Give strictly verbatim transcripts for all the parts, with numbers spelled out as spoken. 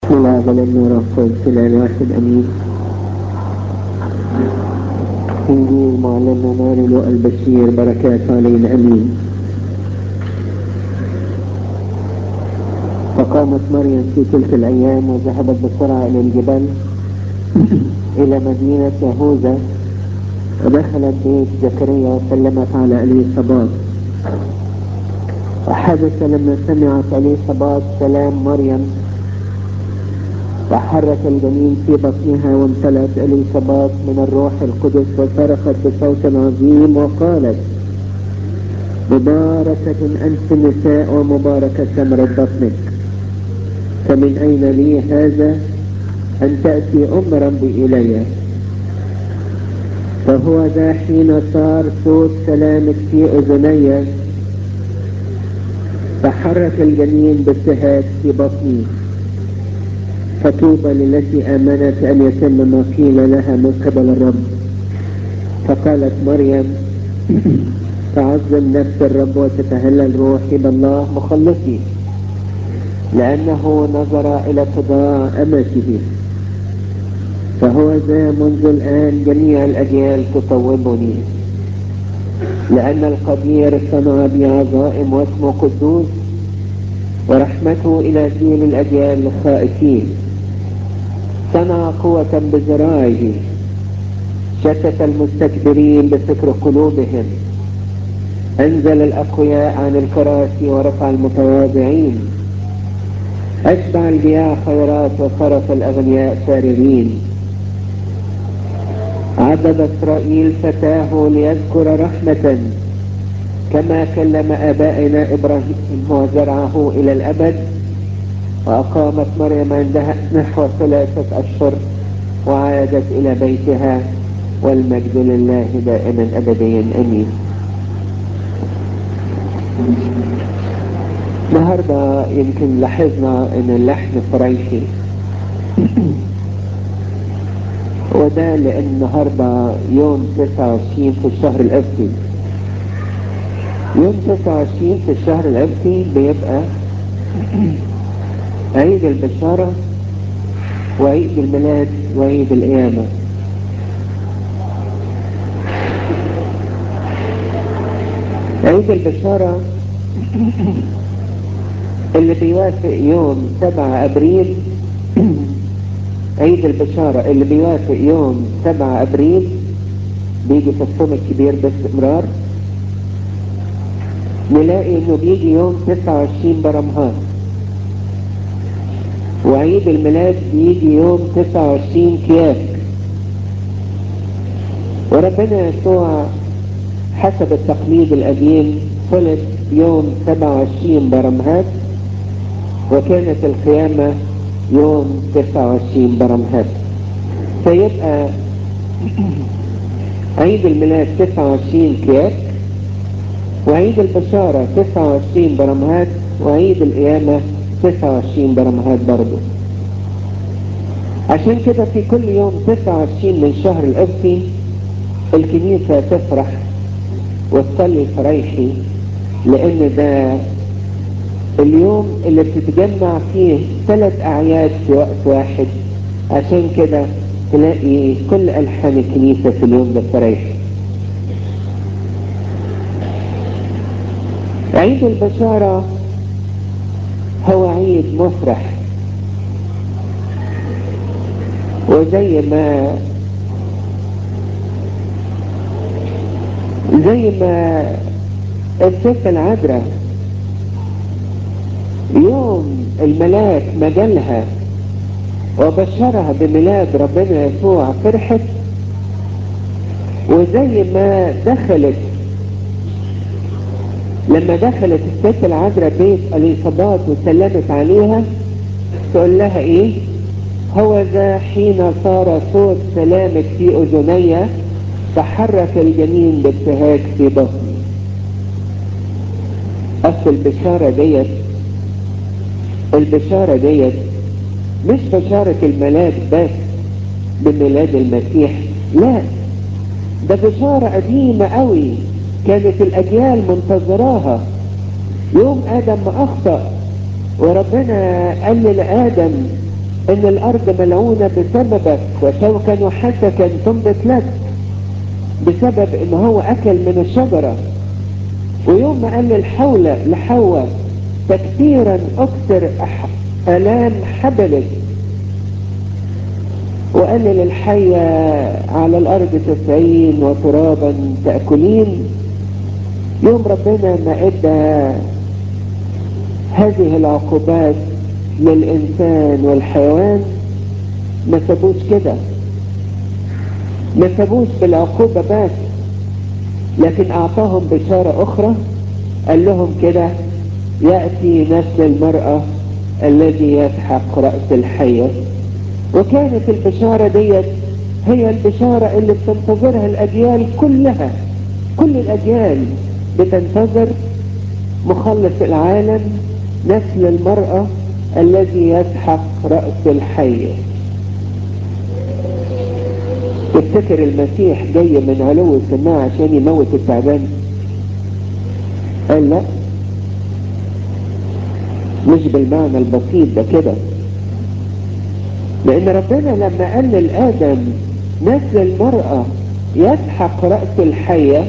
لا بل النور في الواحد أمين. إنجيل معلمنا مارلو البشير بركات علينا أمين. فقامت مريم في تلك الأيام وذهبت بسرعة إلى الجبل إلى مدينة يهوذا، ودخلت بيت زكريا وسلمت على إليصابات. وحدث لما سمعت إليصابات كلام مريم تحرك الجنين في بطنها، وامتلأت إليصابات من الروح القدس، وصرخت بصوت عظيم وقالت: مباركة أنت النساء ومباركة ثمرة بطنك، فمن أين لي هذا أن تأتي أم ربي إلي؟ فهو ذا حين صار صوت كلامك في أذني تحرك الجنين بابتهاج في بطني، فطوبى للتي آمنت أن يتم ما قيل لها من قبل الرب. فقالت مريم: تعظم نفس الرب وتتهلل روحي بالله مخلصي، لأنه نظر إلى اتضاع أمته. فهو ذا منذ الآن جميع الأجيال تطوبني، لأن القدير صنع بي عظائم واسمه قدوس، ورحمته إلى جيل الأجيال الخائفين. صنع قوة بذراعه، شتت المستكبرين بفكر قلوبهم، أنزل الأقوياء عن الكراسي ورفع المتواضعين، أشبع الجياع خيرات وصرف الأغنياء فارغين. عضد إسرائيل فتاه ليذكر رحمة، كما كلم آبائنا إبراهيم وزرعه إلى الأبد. وأقامت مريم عندها نحو ثلاثة أشهر وعادت إلى بيتها، والمجد لله دائما أبديا أمين. النهارده يمكن لاحظنا ان اللحن فريحي، وده لان النهارده يوم تسعة وعشرين في الشهر الأبتي. يوم تسعة وعشرين في الشهر الأبتي بيبقى عيد البشارة وعيد الميلاد وعيد القيامة. عيد البشارة اللي بيوافق يوم سبعة أبريل عيد البشارة اللي بيوافق يوم سبعة أبريل بيجي في الصوم الكبير باستمرار، نلاقي انه بيجي يوم تسعة وعشرين برمهان، وعيد الميلاد بيجي يوم تسعة وعشرين كياك. وربنا يسوع حسب التقليد القديم ولد يوم سبعة وعشرين برمهات، وكانت القيامة يوم تسعة وعشرين برمهات. فيبقى عيد الميلاد تسعة وعشرين كياك، وعيد البشارة تسعة وعشرين برمهات، وعيد القيامة تسعة وعشرين برمهات برضو. عشان كده في كل يوم تسعة وعشرين من شهر الأبتي الكنيسة تفرح وتصلي فريحي، لأن ده اليوم اللي بتتجمع فيه ثلاث أعياد في وقت واحد. عشان كده تلاقي كل ألحان الكنيسة في اليوم ده فريحي. عيد البشارة هو عيد مفرح، وزي ما زي ما الست العذراء يوم الملاك مجالها وبشرها بميلاد ربنا يسوع فرحت، وزي ما دخلت لما دخلت الست العذراء بيت إليصابات وسلمت عليها تقول لها ايه؟ هو ذا حين صار صوت سلامك في أذني تحرك الجنين بابتهاج في بطني. أصل البشارة ديت البشارة ديت مش بشارة الميلاد بس بميلاد المسيح، لا، ده بشارة قديمة قوي كانت الأجيال منتظراها. يوم آدم ما أخطأ وربنا قال لآدم ان الارض ملعونة بسببك وشوكا وحسكا تنبت لك، بسبب ان هو اكل من الشجرة. ويوم ما قال الحولة لحواء تكثيرا اكثر الام حبلك، وقال للحية على الارض تسعين وترابا تأكلين، يوم ربنا ما ادى هذه العقوبات للإنسان والحيوان ما سابوش كده، ما سابوش بالعقوبة بس، لكن أعطاهم بشارة أخرى. قال لهم كده: يأتي نسل المرأة الذي يسحق رأس الحية. وكانت البشارة ديت هي البشارة اللي بتنتظرها الأجيال كلها. كل الأجيال بتنتظر مخلص العالم، نسل المرأة الذي يسحق رأس الحية. تفتكر المسيح جاي من علو السماء عشان يموت التعبان؟ قال لا، مش بالمعنى البسيط ده كده. لأن ربنا لما قال لآدم نسل المرأة يسحق رأس الحية،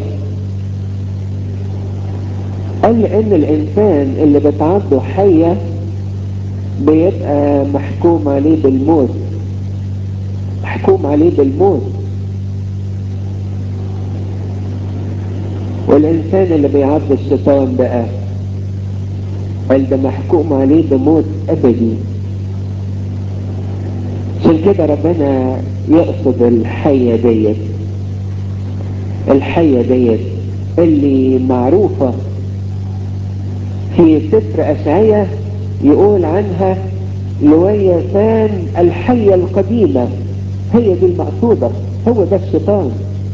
قال لأن الإنسان اللي بتعضه حية بيبقى محكوم عليه بالموت، محكوم عليه بالموت. والإنسان اللي بيعض الشيطان بقى قال ده محكوم عليه بموت أبدي. عشان كده ربنا يقصد الحية ديت، الحية ديت اللي معروفة في سفر أشعياء، يقول عنها لويثان الحية القديمة. هي دي المقصودة، هو ده الشيطان،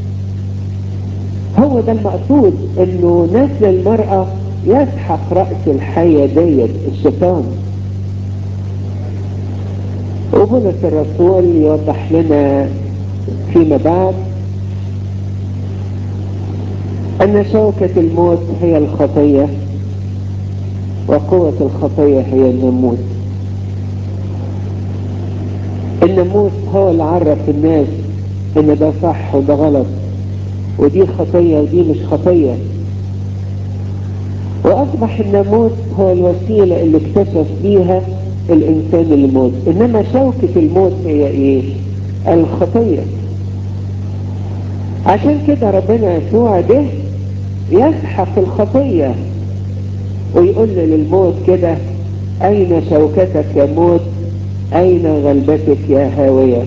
هو ده المقصود، انه نسل المرأة يسحق رأس الحية ديت الشيطان. وبولس الرسول يوضح لنا فيما بعد ان شوكة الموت هي الخطية، وقوة الخطية هي الناموس. الناموس هو اللي عرف الناس ان ده صح وده غلط، ودي خطية ودي مش خطية. واصبح الناموس هو الوسيلة اللي اكتشف بيها الانسان الموت. انما شوكة الموت هي ايه؟ الخطية. عشان كده ربنا يسوع ده يسحق الخطية ويقول للموت كده: اين شوكتك يا موت؟ اين غلبتك يا هاوية؟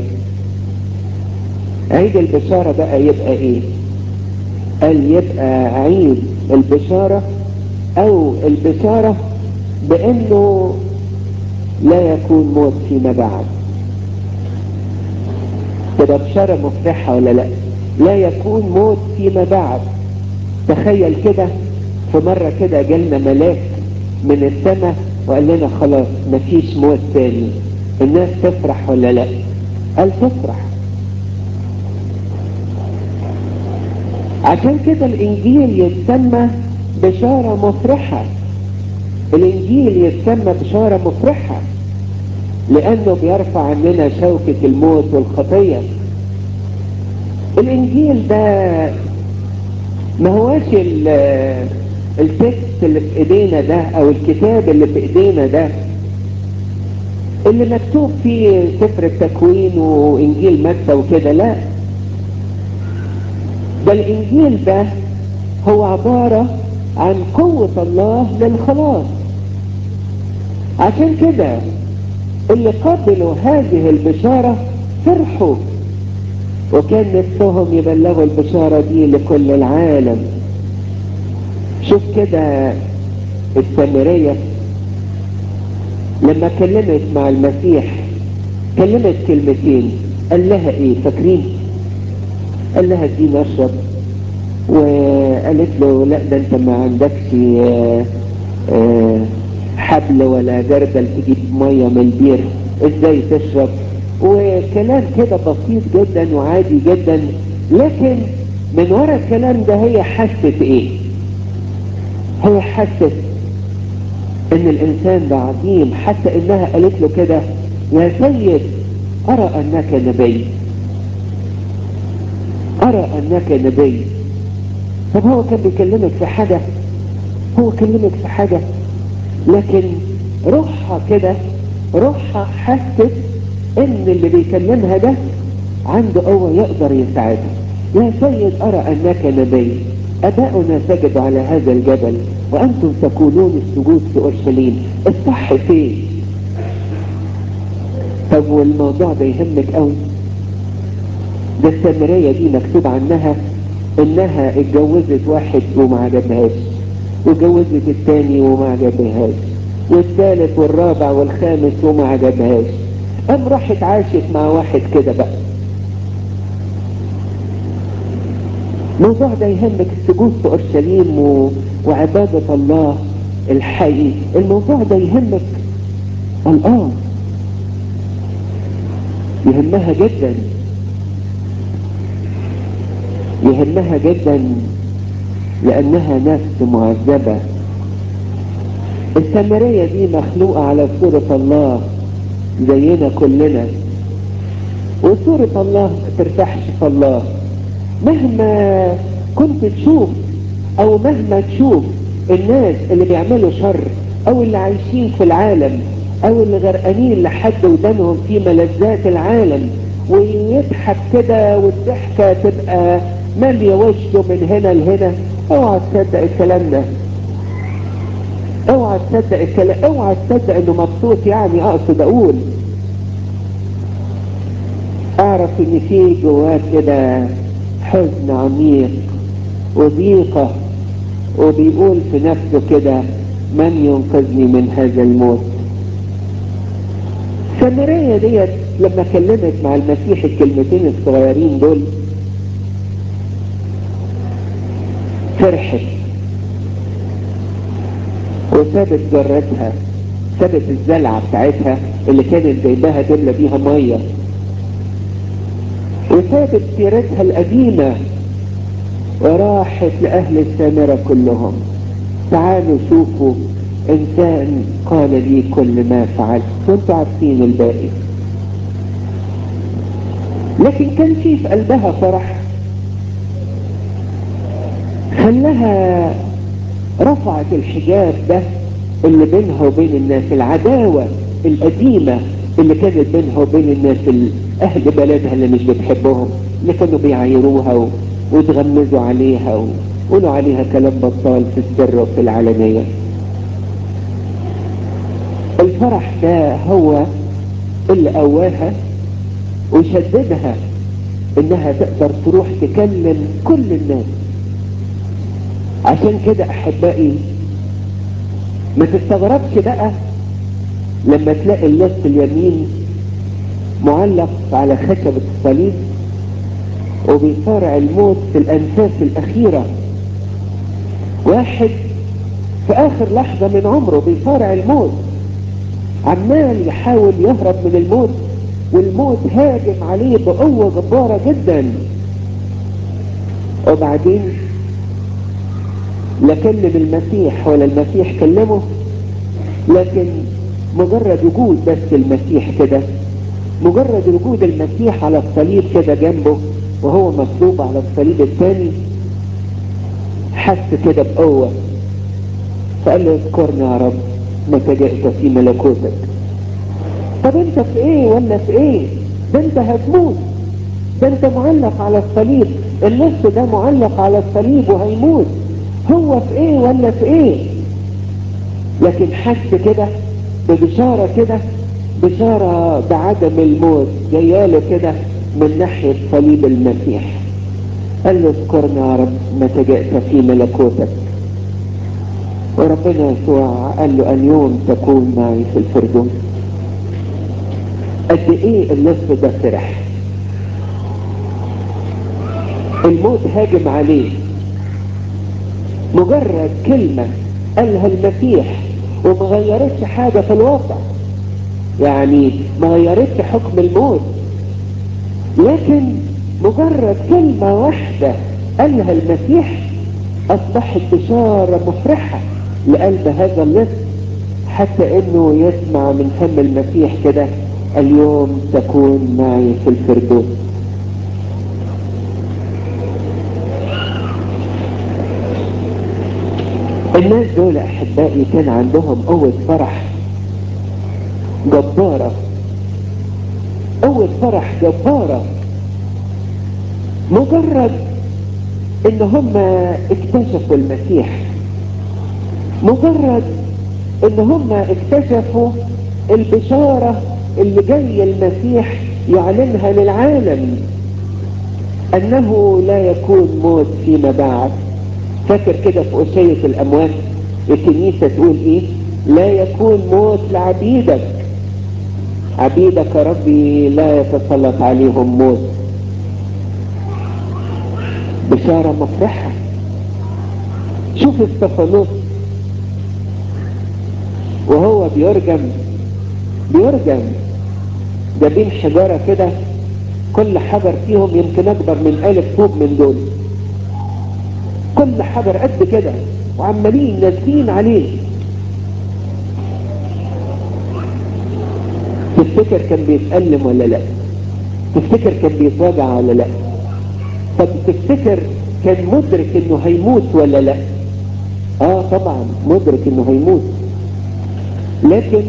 عيد البشارة بقى يبقى ايه؟ قال يبقى عيد البشارة او البشارة بانه لا يكون موت فيما بعد. تبقى بشارة مفرحة ولا لا؟ لا يكون موت فيما بعد. تخيل كده، في مرة كده جالنا ملاك من السماء وقال لنا خلاص مفيش موت تاني، الناس تفرح ولا لا؟ قال تفرح. عشان كده الانجيل يتسمى بشارة مفرحة. الانجيل يتسمى بشارة مفرحة لانه بيرفع عننا شوكة الموت والخطية. الانجيل ده ما هواش التكست اللي في ايدينا ده او الكتاب اللي في ايدينا ده اللي مكتوب فيه سفر التكوين وانجيل متى وكده، لا. ده الانجيل ده هو عبارة عن قوة الله للخلاص. عشان كده اللي قبلوا هذه البشارة فرحوا، وكان نفسهم يبلغوا البشارة دي لكل العالم. شوف كده السامرية لما كلمت مع المسيح كلمت كلمتين، قال لها ايه فاكرين؟ قال لها اديني اشرب، وقالت له لا ده انت ما عندكش آآ آآ حبل ولا جردل تجيب ميه من البير، ازاي تشرب؟ وكلام كده بسيط جدا وعادي جدا. لكن من وراء الكلام ده هي حست ايه؟ هي حست ان الانسان ده عظيم، حتى انها قالت له كده: يا سيد أرى أنك نبي، أرى أنك نبي. طب هو كان بيكلمك في حاجة؟ هو كلمك في حاجة؟ لكن روحها كده، روحها حست ان اللي بيكلمها ده عنده قوة يقدر يساعدها. يا سيد أرى أنك نبي، أباؤنا سجدوا على هذا الجبل وأنتم تقولون السجود في أورشليم، الصح فين؟ طب والموضوع ده يهمك قوي؟ ده السامرية دي مكتوب عنها انها اتجوزت واحد وما عجبهاش، واتجوزت التاني وما عجبهاش، والثالث والرابع والخامس وما عجبهاش، قام راحت عاشت مع واحد كده بقى. الموضوع ده يهمك السجود في اورشليم و... وعبادة الله الحي، الموضوع ده يهمك؟ الآن يهمها جدا، يهمها جدا لأنها نفس معذبة. السامرية دي مخلوقة على صورة الله زينا كلنا، وصورة الله ما ترتاحش في الله. مهما كنت تشوف او مهما تشوف الناس اللي بيعملوا شر او اللي عايشين في العالم او اللي غرقانين لحد ودانهم في ملذات العالم ويضحك كده والضحكة تبقى مالية وشه من هنا لهنا، اوعى تصدق الكلام ده، اوعى تصدق الكلام، اوعى تصدق انه مبسوط. يعني اقصد اقول اعرف ان في جواه كده حزن عميق وضيقة، وبيقول في نفسه كده من ينقذني من هذا الموت. سامرية ديت لما كلمت مع المسيح الكلمتين الصغيرين دول فرحت وسابت جرتها، سابت الزلعة بتاعتها اللي كانت جايباها تملى بيها مية، وسابت سيرتها القديمة وراحت لأهل السامرة كلهم. تعالوا شوفوا إنسان قال لي كل ما فعلت، وانتوا عارفين الباقي. لكن كان في في قلبها فرح خلاها رفعت الحجاب ده اللي بينها وبين الناس، العداوة القديمة اللي كانت بينها وبين الناس أهل بلدها اللي مش بتحبهم، اللي كانوا بيعايروها و... ويتغمزوا عليها ويقولوا عليها كلام بطال في السر وفي العلنية. الفرح ده هو اللي قواها وشددها انها تقدر تروح تكلم كل الناس. عشان كده احبائي ما تستغربش بقى لما تلاقي اللص اليمين معلق على خشبة الصليب وبيصارع الموت في الانفاس الاخيرة، واحد في اخر لحظة من عمره بيصارع الموت، عمال يحاول يهرب من الموت والموت هاجم عليه بقوة جبارة جدا. وبعدين لا كلم المسيح ولا المسيح كلمه، لكن مجرد وجود بس المسيح كده، مجرد وجود المسيح على الصليب كده جنبه وهو مصلوب على الصليب الثاني حس كده بقوة، فقال له اذكرني يا رب متى جئت في ملكوتك. طب انت في ايه ولا في ايه؟ ده انت هتموت، ده انت معلق على الصليب، اللص ده معلق على الصليب وهيموت، هو في ايه ولا في ايه؟ لكن حس كده ببشارة كده، بشارة بعدم الموت جياله كده من ناحية صليب المسيح. قال له اذكرنا يا رب متى جئت في ملكوتك. وربنا يسوع قال له اليوم تكون معي في الفردوس. قد ايه اللص ده فرح، الموت هاجم عليه، مجرد كلمة قالها المسيح وما غيرتش حاجة في الواقع، يعني ما غيرتش حكم الموت، لكن مجرد كلمة واحدة قالها المسيح اصبحت بشارة مفرحة لقلب هذا اللص، حتى انه يسمع من فم المسيح كده اليوم تكون معي في الفردوس. الناس دول احبائي كان عندهم قوة فرح جبارة، قوة فرح جبارة. مجرد ان هم اكتشفوا المسيح، مجرد ان هم اكتشفوا البشارة اللي جاي المسيح يعلنها للعالم، انه لا يكون موت فيما بعد. فاكر كده في أشية الاموات الكنيسة تقول ايه؟ لا يكون موت لعبيدك، عبيدك ربي لا يتسلط عليهم موت. بشارة مفرحة. شوف استفانوس وهو بيرجم بيرجم جايبين حجارة كده، كل حجر فيهم يمكن اكبر من الف طوب من دول، كل حجر قد كده وعمالين نازلين عليه. تفتكر كان بيتألم ولا لا؟ تفتكر كان بيتوجع ولا لا؟ طب تفتكر كان مدرك انه هيموت ولا لا؟ اه طبعا مدرك انه هيموت، لكن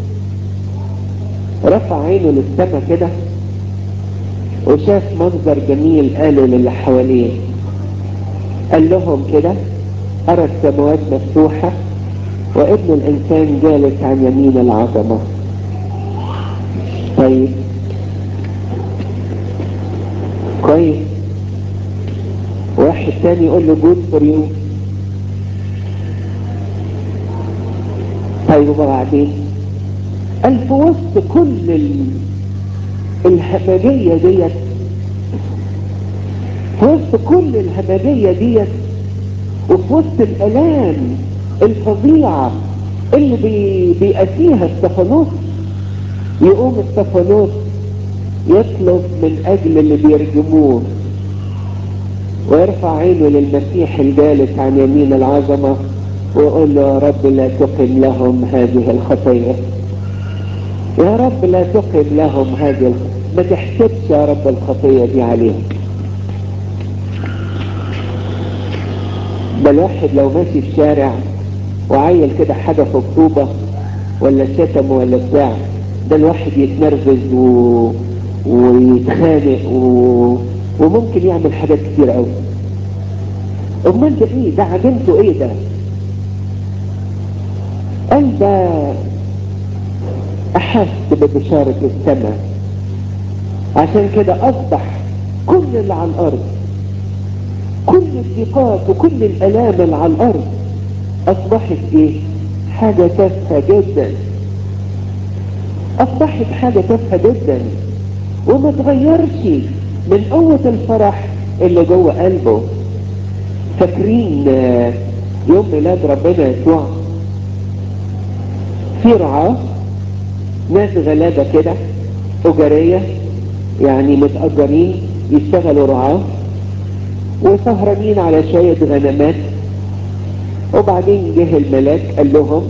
رفع عينه للسماء كده وشاف منظر جميل، قالوا للي حواليه، قال لهم كده: أرى السماوات مفتوحة وابن الإنسان جالس عن يمين العظمة. طيب كويس. واحد تاني يقول له جود فور يو. طيب وبعدين؟ قال في وسط كل ال... الهمجية ديت، في وسط كل الهمجية ديت وفي وسط الآلام الفظيعة اللي بي... بيأتيها استفانوس، يقوم استفانوس يطلب من أجل اللي بيرجموه ويرفع عينه للمسيح الجالس عن يمين العظمة ويقول له: يا رب لا تقم لهم هذه الخطيئة، يا رب لا تقم لهم هذه الخطيئة، ما تحسبش يا رب الخطيئة دي عليهم. ده الواحد لو ماشي في شارع وعيل كده حاجة في خطوبة ولا شتم ولا بتاع، ده الواحد يتنرفز و... ويتخانق و... وممكن يعمل حاجات كتير قوي. امال ده ايه؟ ده عجنته ايه ده؟ قال ده احس ببشارة السماء، عشان كده اصبح كل اللي على الارض، كل الضيقات وكل الالام اللي على الارض اصبحت ايه؟ حاجة تافهة جدا. اصبحت حاجة تافهة جدا وما تغيرش من قوة الفرح اللي جوه قلبه. فاكرين يوم ميلاد ربنا يسوع؟ في رعاة، ناس غلابة كده أجرية، يعني متأجرين يشتغلوا رعاة وسهرانين على شوية غنمات. وبعدين جه الملاك قال لهم: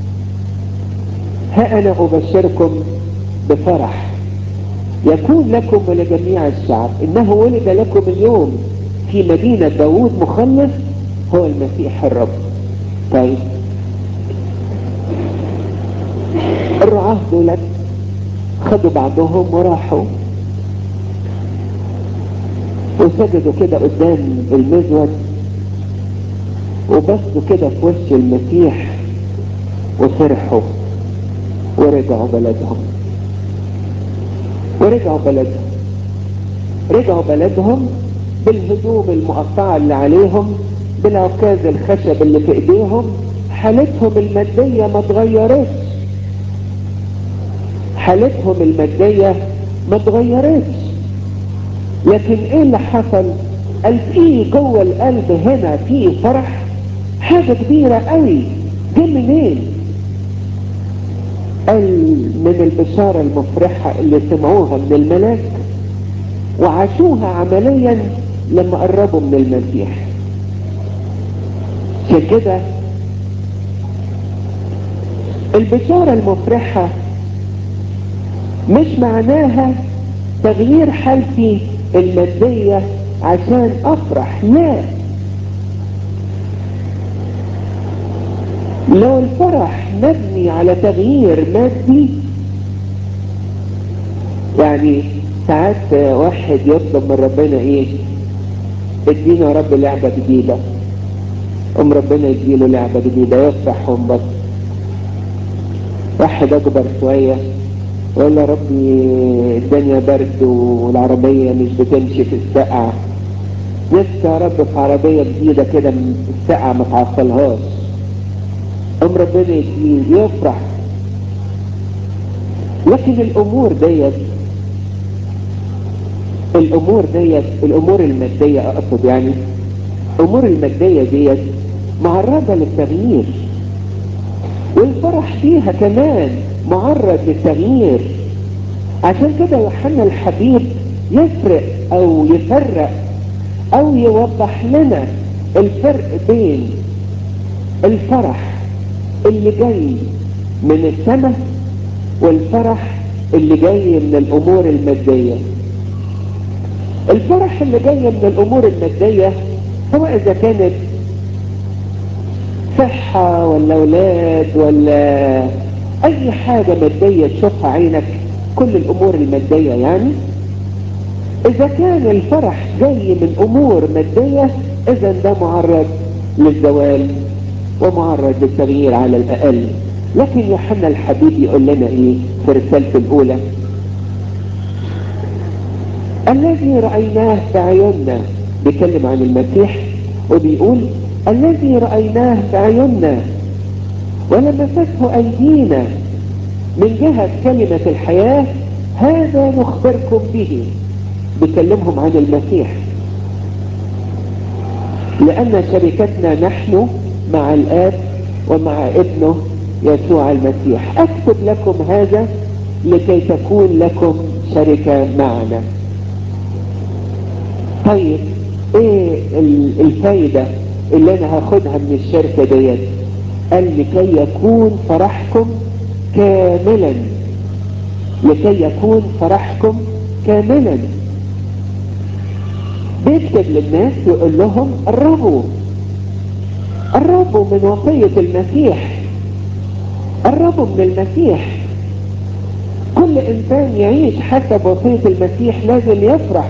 ها أنا أبشركم بفرح يكون لكم ولجميع الشعب، إنه ولد لكم اليوم في مدينة داوود مخلص هو المسيح الرب. طيب الرعاة دولت خدوا بعضهم وراحوا وسجدوا كده قدام المزود وبصوا كده في وش المسيح وفرحوا ورجعوا بلدهم. ورجعوا بلدهم رجعوا بلدهم بالهدوم المقطعة اللي عليهم، بالعكاز الخشب اللي في ايديهم. حالتهم المادية ما اتغيرتش، حالتهم المادية ما اتغيرتش، لكن ايه اللي حصل؟ قال فيه جوه القلب هنا فيه فرح، حاجة كبيرة قوي. جه منين؟ قال من البشارة المفرحة اللي سمعوها من الملاك وعاشوها عمليا لما قربوا من المسيح. عشان كده البشارة المفرحة مش معناها تغيير حالتي المادية عشان افرح، لا. لو الفرح مبني على تغيير مادي، يعني ساعات واحد يطلب من ربنا ايه، ادينا يا رب لعبة جديدة، ام ربنا يديله لعبة جديدة يفرح وانبسط. واحد اكبر شوية يقول يا ربي الدنيا برد والعربية مش بتمشي في السقعة، نفسي يا رب في عربية جديدة كده السقعة ما تعطلهاش، ام ربنا يديه يفرح. لكن الامور ديت الامور ديت الامور المادية اقصد، يعني الامور المادية ديت معرضة للتغيير، والفرح فيها كمان معرض للتغيير. عشان كده يوحنا الحبيب يفرق او يفرق او يوضح لنا الفرق بين الفرح اللي جاي من السماء والفرح اللي جاي من الامور المادية. الفرح اللي جاي من الامور المادية هو اذا كانت صحة ولا اولاد ولا اي حاجة مادية تشوفها عينك، كل الامور المادية يعني. اذا كان الفرح جاي من امور مادية اذا ده معرض للزوال ومعرض للتغيير على الاقل. لكن يوحنا الحبيب يقول لنا ايه في رسالته الاولى؟ الذي رأيناه بعيوننا، بيتكلم عن المسيح وبيقول الذي رأيناه بعيوننا ولمسته ايدينا من جهة كلمة الحياة هذا نخبركم به. بيكلمهم عن المسيح، لأن شركتنا نحن مع الآب ومع ابنه يسوع المسيح. أكتب لكم هذا لكي تكون لكم شركة معنا. طيب ايه الفايدة اللي انا هاخدها من الشركة ديت؟ قال لكي يكون فرحكم كاملا، لكي يكون فرحكم كاملا. بيكتب للناس يقول لهم قربوا قربوا من وصية المسيح، قربوا من المسيح. كل انسان يعيش حسب وصية المسيح لازم يفرح.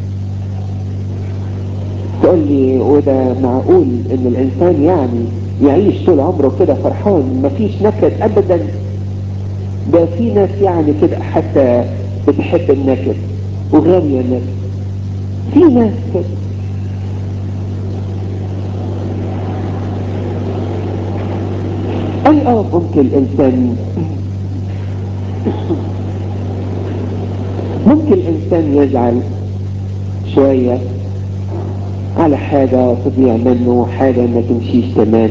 تقول لي وده معقول ان الانسان يعني يعيش طول عمره كده فرحان مفيش نكد؟ ابدا، ده في ناس يعني كده حتى بتحب النكد وغاوية النكد، في ناس كده. اي اه ممكن الانسان ممكن الانسان يزعل شوية على حاجة تضيع منه، حاجة ما تمشيش تمام.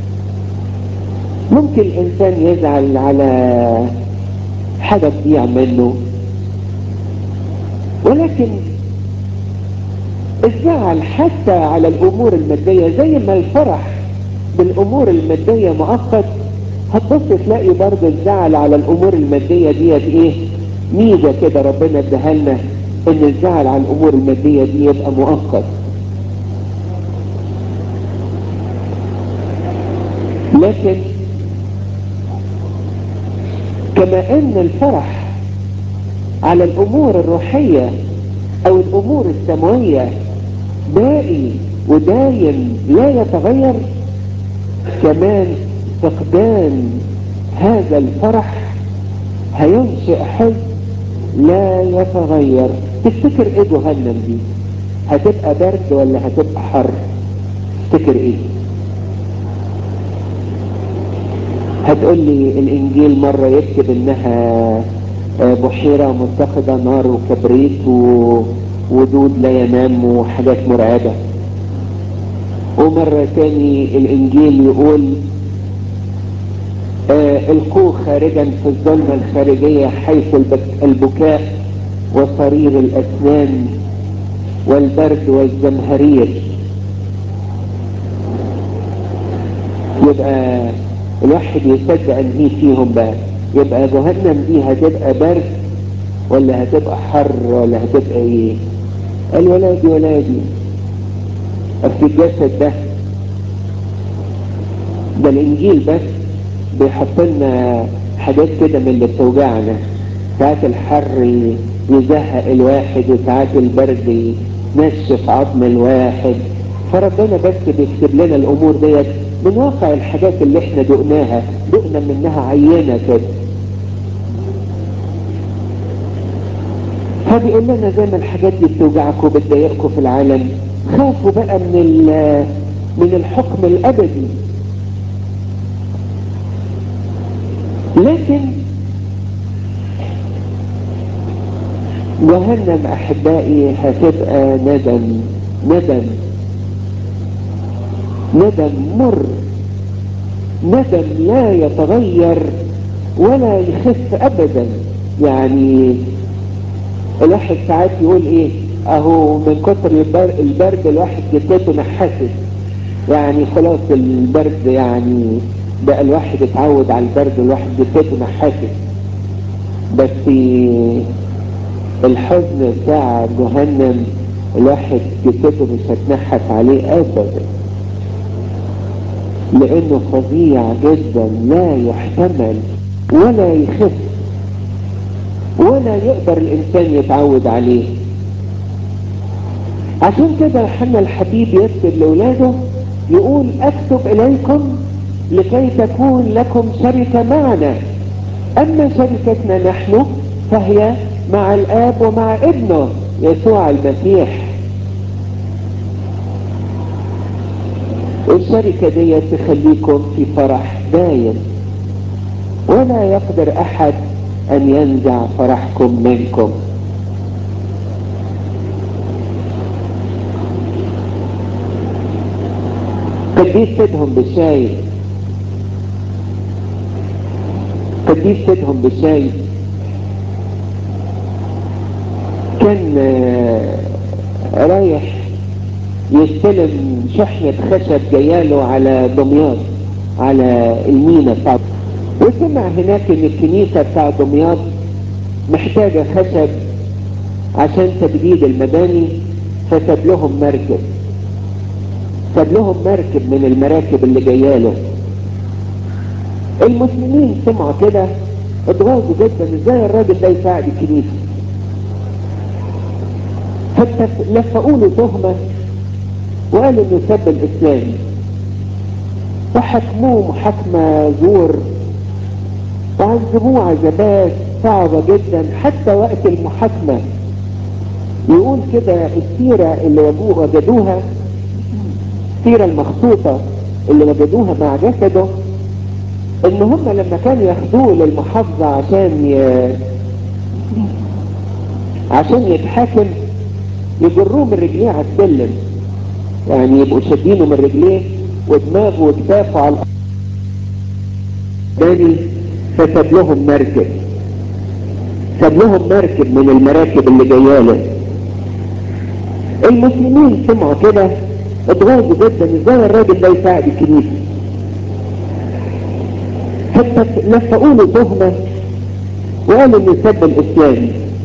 ممكن الانسان يزعل على حاجة تضيع منه، ولكن الزعل حتى على الامور المادية زي ما الفرح بالامور المادية مؤقت، هتبص تلاقي برضه الزعل على الامور المادية ديت ايه، ميزة كده ربنا اداها لنا، ان الزعل على الامور المادية دي يبقى مؤقت. لكن كما ان الفرح على الامور الروحية او الامور السماوية باقي ودايم لا يتغير، كمان فقدان هذا الفرح هينشئ حزن لا يتغير. تفتكر ايه جهنم دي؟ هتبقى برد ولا هتبقى حر؟ تفتكر ايه؟ هتقول لي الانجيل مرة يكتب انها بحيرة متخذة نار وكبريت ودود لا ينام وحاجات مرعبة، ومرة تاني الانجيل يقول آه القوا خارجا في الظلمة الخارجية حيث البكاء وصرير الاسنان والبرد والزمهرير. يبقى الواحد يصدق ان هي فيهم بقى، يبقى جهنم دي هتبقى برد ولا هتبقى حر ولا هتبقى ايه؟ قال ولادي ولادي في الجسد ده ده الانجيل بس بيحط لنا حاجات كده من اللي بتوجعنا. ساعات الحر يزهق الواحد وساعات البرد ينشف عظم الواحد، فربنا بس بيكتب لنا الامور ديت من واقع الحاجات اللي احنا دقناها، دقنا منها عينة كده. فبيقول لنا زي ما الحاجات دي بتوجعكم وبتضايقكم في العالم، خافوا بقى من من الحكم الابدي. لكن جهنم احبائي هتبقى ندم، ندم ندم مر، ندم لا يتغير ولا يخف ابدا. يعني الواحد ساعات يقول ايه، اهو من كتر البرد الواحد جدته نحست، يعني خلاص البرد يعني بقى الواحد اتعود على البرد، الواحد جدته نحست. بس الحزن بتاع جهنم الواحد جدته مش هتنحس عليه ابدا، لانه فظيع جدا لا يحتمل ولا يخف ولا يقدر الانسان يتعود عليه. عشان كده يوحنا الحبيب يكتب لاولاده يقول اكتب اليكم لكي تكون لكم شركة معنا، اما شركتنا نحن فهي مع الاب ومع ابنه يسوع المسيح. الشركة دي تخليكم في فرح دائم، ولا يقدر احد ان ينزع فرحكم منكم. قديس سيدهم بالشاي، قديس سيدهم بالشاي كان رايح يستلم شحنة خشب جياله على دمياط، على المينا بتاعته، وسمع هناك ان الكنيسة بتاع دمياط محتاجة خشب عشان تجديد المباني، فساب لهم مركب، ساب لهم مركب من المراكب اللي جياله. المسلمين سمعوا كده اتغاظوا جدا، ازاي الراجل ده يساعد الكنيسة؟ حتى لفقوا له تهمة وقالوا انه سب الاسلام، وحكموه محاكمة زور وعذبوه عذابات صعبة جدا. حتى وقت المحاكمة يقول كده السيرة اللي وجدوها، السيرة المخطوطة اللي وجدوها مع جسده، ان هم لما كانوا ياخدوه للمحافظة عشان ي... عشان يتحاكم يجروه من رجليه على السلم، يعني يبقوا شادينه من رجليه ودماغه وكتافه على الارض. فساب لهم مركب، ساب لهم مركب من المراكب اللي جاياله. المسلمين سمعوا كده اتغاظوا جدا، ازاي الراجل ده يساعد الكنيسة؟ حتى لفقوا له تهمة وقالوا انه سب الاسلام،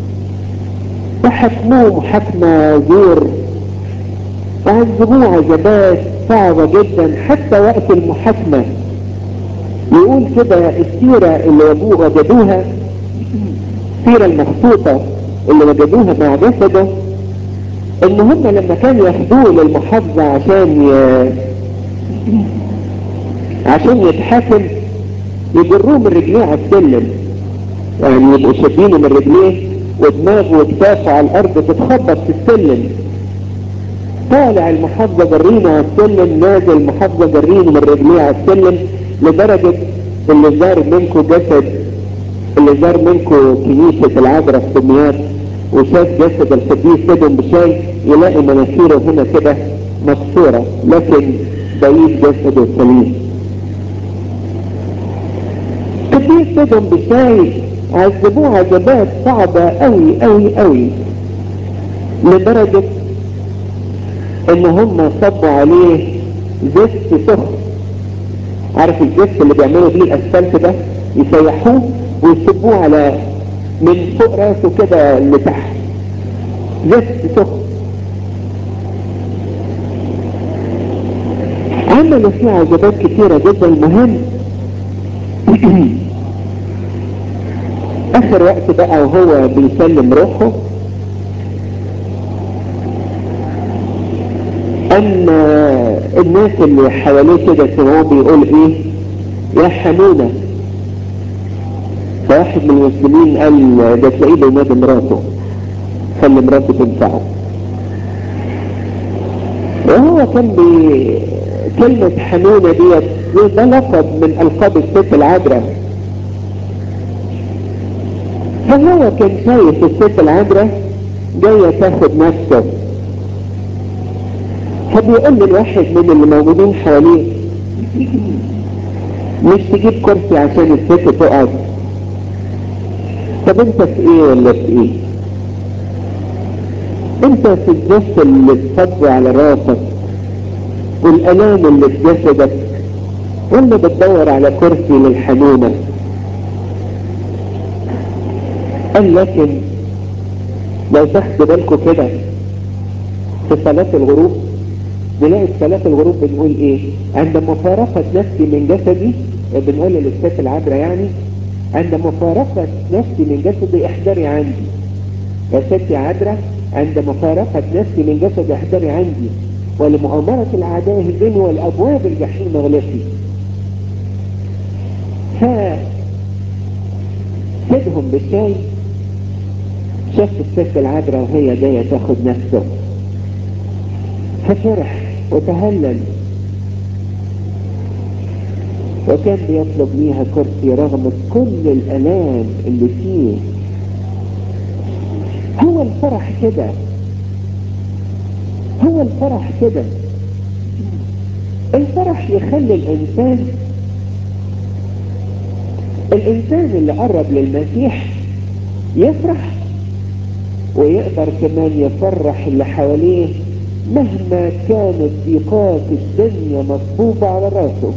وحكموه محاكمة زور وعذبوه عذابات صعبة جدا. حتى وقت المحاكمة يقول كده السيرة اللي وجدوها، السيرة المخطوطة اللي وجدوها مع جسده، ان هم لما كانوا ياخدوه للمحافظة عشان ي... عشان يتحاكم يجروه من رجليه على السلم، يعني يبقوا شادينه من رجليه ودماغه وكتافه على الارض تتخبط في السلم. طالع المحافظة جرينه على السلم، نازل المحافظة جرينه من رجليه على السلم، لدرجة اللي زار منكم جسد، اللي زار منكم كنيسة العذراء في دمياط وشاف جسد القديس سيدهم بشاي يلاقي مناخيره هنا كده مكسورة، لكن بقيت جسده سليم. قديس سيدهم بشاي عذبوه عذابات صعبة قوي قوي قوي، لدرجة ان هم صبوا عليه زفت سخن. عارف الزفت اللي بيعملوا بيه الاسفلت ده؟ يسيحوه ويصبوه على من فوق راسه كده لتحت زفت سخن، عملوا فيه عذابات كتيرة جدا. المهم اخر وقت بقى وهو بيسلم روحه، اما الناس اللي حواليه كده سمعوه بيقول ايه يا حنونة. فواحد من المسلمين قال ده تلاقيه بينادي مراته، خلي مراته تنفعه. وهو كان بكلمة حنونة ديت ده لقب من القاب الست العذراء. فهو كان شايف الست العذراء جاية تاخد نفسه، فبيقول للواحد من اللي موجودين حواليه مش تجيب كرسي عشان الست تقعد؟ طب انت في ايه ولا في ايه؟ انت في الجسد اللي اتفض على راسك والالام اللي في جسدك، ولا بتدور على كرسي للحنونة؟ قال لكن لو تاخدوا بالكم كده في صلاة الغروب نلاقي في صلاة الغروب بنقول ايه؟ عند مفارقة نفسي من جسدي، بنقول للست العذراء يعني عند مفارقة نفسي من جسدي احذري عندي يا ست عذراء، عند مفارقة نفسي من جسدي احذري عندي، ولمؤامرة الاعداء اهدني والابواب الجحيم اغلقي. فسيبهم بالشاي، شاف الست العذراء وهي جاية تاخد نفسه ففرح وتهلل، وكان بيطلب ليها كرسي رغم كل الالام اللي فيه. هو الفرح كده، هو الفرح كده. الفرح يخلي الانسان الانسان اللي قرب للمسيح يفرح، ويقدر كمان يفرح اللي حواليه مهما كانت ضيقات الدنيا مصبوبة على راسه.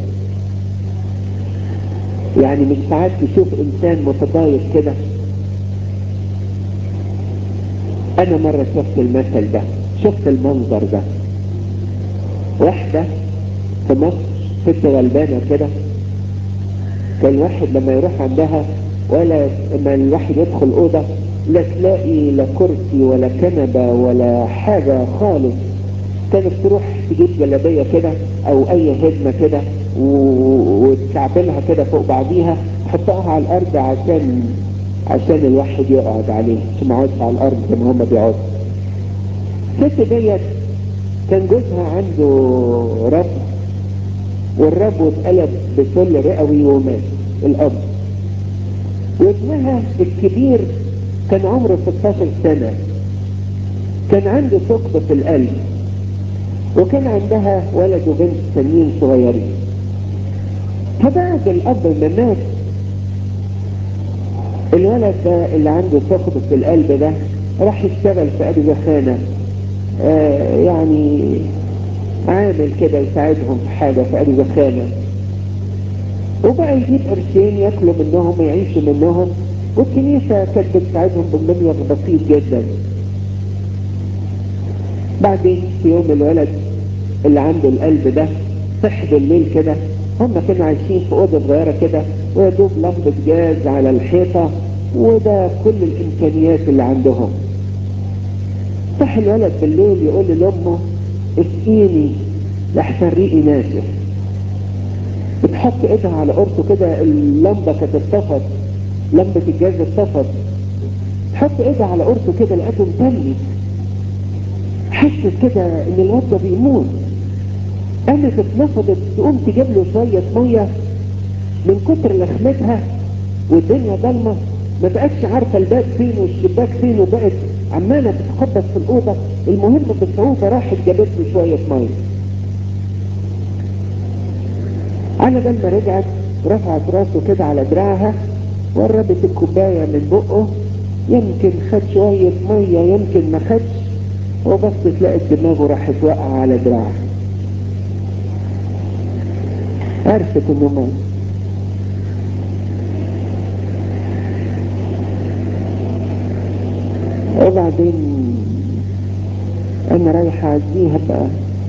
يعني مش ساعات تشوف انسان متضايق كده. انا مرة شفت المثل ده، شفت المنظر ده. واحدة في مصر ست غلبانة كده، كان الواحد لما يروح عندها ولا لما الواحد يدخل اوضة لا تلاقي لا كرسي ولا كنبة ولا حاجة خالص. كانت تروح تجيب جلابية كده او اي هدمة كده وتكعبلها كده فوق بعضيها، تحطها على الارض عشان عشان الواحد يقعد عليه، عشان ما يقعدش على الارض زي ما هم بيقعدوا. الست ديت كان جوزها عنده رب، والرب اتقلب بسل رئوي ومات الاب. وابنها الكبير كان عمره ستاشر سنة، كان عنده ثقب في القلب، وكان عندها ولد وبنت تانيين صغيرين. فبعد الاب ما مات، الولد ده اللي عنده ثقب في القلب ده راح يشتغل في ابي زخانة، آه يعني عامل كده يساعدهم في حاجة في ابي زخانة، وبقى يجيب قرشين ياكلوا منهم ويعيشوا منهم، والكنيسة كانت بتساعدهم بمبلغ بسيط جدا. بعدين في يوم الولد اللي عنده القلب ده صحي بالليل كده، هم كانوا عايشين في اوضه صغيره كده ويا دوب لمبه جاز على الحيطه، وده كل الامكانيات اللي عندهم. صحي الولد بالليل يقول لامه اسقيني لحسن ريقي ناشف. بتحط ايدها على قرصه كده، اللمبه كانت اتطفت، لمبه الجاز اتطفت، تحط ايدها على قرصه كده لقيته متلج، حست كده ان الواد ده بيموت. قامت اتنفضت تقوم تجيب له شويه ميه، من كتر لخمتها والدنيا ضلمه ما بقتش عارفه الباب فين والشباك فين، وبقت عماله تتخبط في الاوضه. المهم بالصعوبه راحت جابت له شويه ميه. على بال ما رجعت رفعت راسه كده على دراعها وقربت الكوبايه من بقه، يمكن خد شويه ميه يمكن ما خدش، وبس تلاقي دماغه راحت واقعه على دراعها. عرفت انه مات. وبعدين انا رايح اعزيها بقى.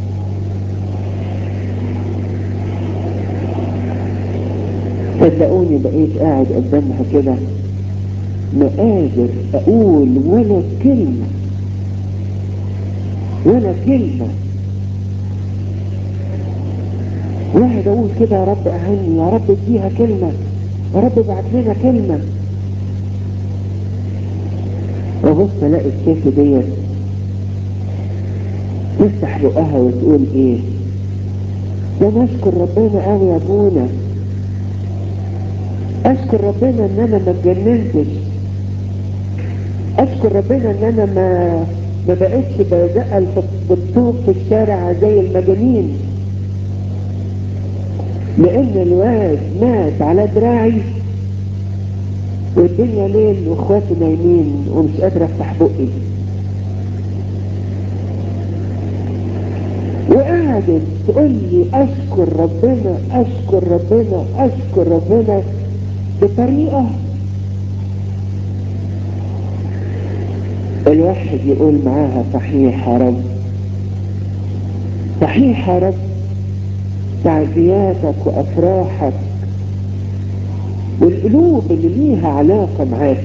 صدقوني بقيت قاعد قدامها كده ما قادر اقول ولا كلمة ولا كلمة. واحد اقول كده يا رب اعني، يا رب اديها كلمة، يا رب ابعت لنا كلمة. وبص الاقي الست ديت تفتح بقها وتقول ايه؟ ده نشكر ربنا قوي يا ابونا، اشكر ربنا ان انا ما اتجننتش، اشكر ربنا ان انا ما ما بقتش بزقل بالطوب في الشارع زي المجانين، لان الواد مات على دراعي والدنيا ليل واخواتي نايمين ومش قادر افتح بقي. وقعدت تقول لي اشكر ربنا اشكر ربنا اشكر ربنا بطريقة الواحد يقول معاها صحيح يا رب، صحيح يا رب، تعزياتك وافراحك والقلوب اللي ليها علاقة معاك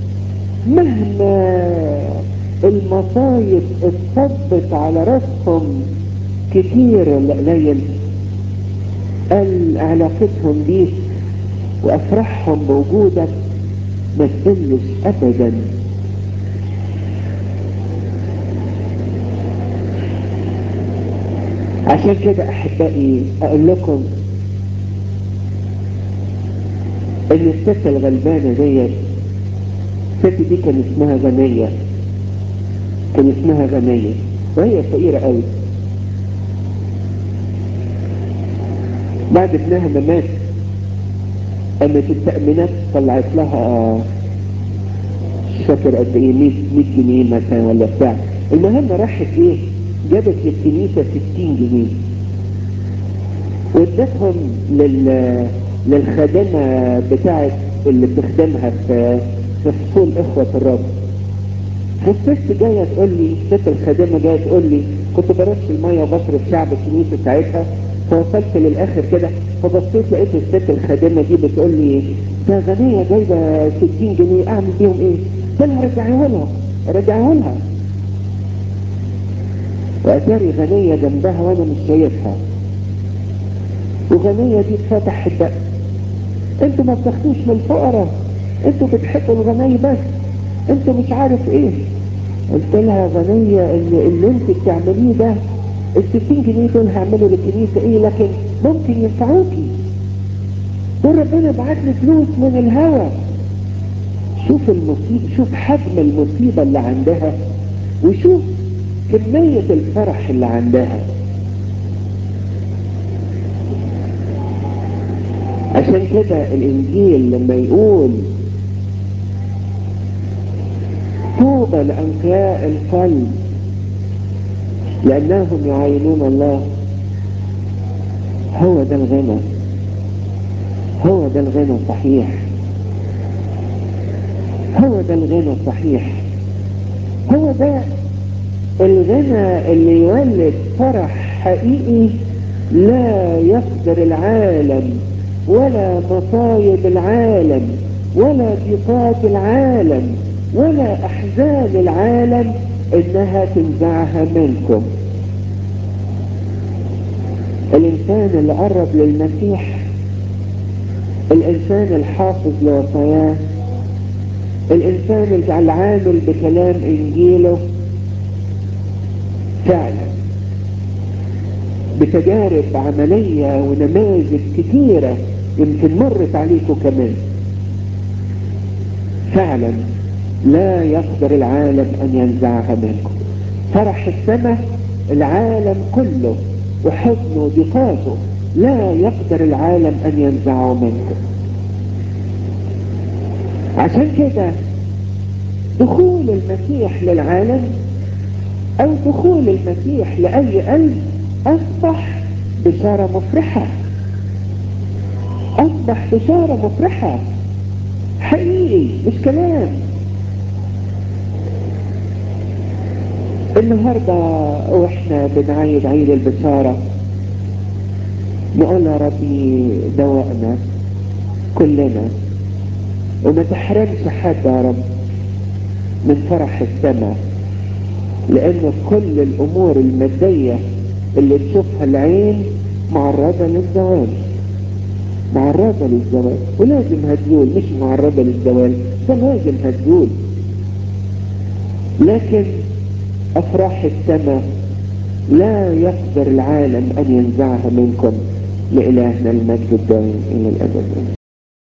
مهما المصايب اتصبت على راسهم كتير ولا قليل، قال علاقتهم بيك وافرحهم بوجودك ما تقلش ابدا. عشان كده احبائي اقول لكم ان الست الغلبانة ديت، الست دي كان اسمها غنية، كان اسمها غنية وهي فقيرة قوي. بعد ابنها ما مات قامت التأمينات طلعت لها مش فاكر قد ايه مية جنيه مثلا ولا بتاع. المهم راحت ايه جابت للكنيسة ستين جنيه وادتهم لل للخادمة بتاعت اللي بتخدمها في في فصول اخوة الرب. فالست جاية تقول لي، الست الخادمة جاية تقول لي كنت برش المية وبصرف شعب الكنيسة ساعتها، فوصلت للاخر كده فبصيت لقيت الست الخادمة دي بتقول لي ده غنية جايبة ستين جنيه اعمل بيهم ايه؟ قلت لها رجعيه لها رجعيه لها. واتاري غنية جنبها وانا مش شايفها، وغنية دي اتفتحت بقى، انتوا ما بتاخدوش من الفقراء، انتوا بتحبوا الغني بس، انتوا مش عارف ايه. قلت لها غنية اللي, اللي انت بتعمليه ده الستين جنيه دول هعملوا للكنيسة ايه، لكن ممكن ينفعوكي، دول ربنا بعت لي فلوس من الهوى. شوف المصيبة، شوف حجم المصيبة اللي عندها وشوف كمية الفرح اللي عندها. عشان كده الانجيل لما يقول طوبى لأنقياء القلب لأنهم يعاينون الله، هو ده الغنى، هو ده الغنى صحيح، هو ده الغنى صحيح، هو ده الغنى اللي يولد فرح حقيقي لا يقدر العالم ولا مصايب العالم ولا ضيقات العالم ولا احزان العالم انها تنزعها منكم. الانسان اللي قرب للمسيح، الانسان الحافظ لوصاياه، الانسان العامل بكلام انجيله فعلا بتجارب عملية ونماذج كثيرة يمكن مرت عليكم كمان، فعلا لا يقدر العالم ان ينزعها منكم. فرح السماء العالم كله وحزنه وضيقاته لا يقدر العالم ان ينزعه منكم. عشان كده دخول المسيح للعالم او دخول المسيح لاي قلب اصبح بشارة مفرحة، اصبح بشارة مفرحة حقيقي مش كلام. النهاردة واحنا بنعيد عيد البشارة نقول يا ربي دوقنا كلنا وما تحرمش حد يا رب من فرح السماء، لان كل الامور المادية اللي تشوفها العين معرضة للزوال، معرضة للزوال ولازم هتزول، مش معرضة للزوال فلازم هتزول. لكن افراح السماء لا يقدر العالم ان ينزعها منكم، لإلهنا المجد الدائم الى الابد.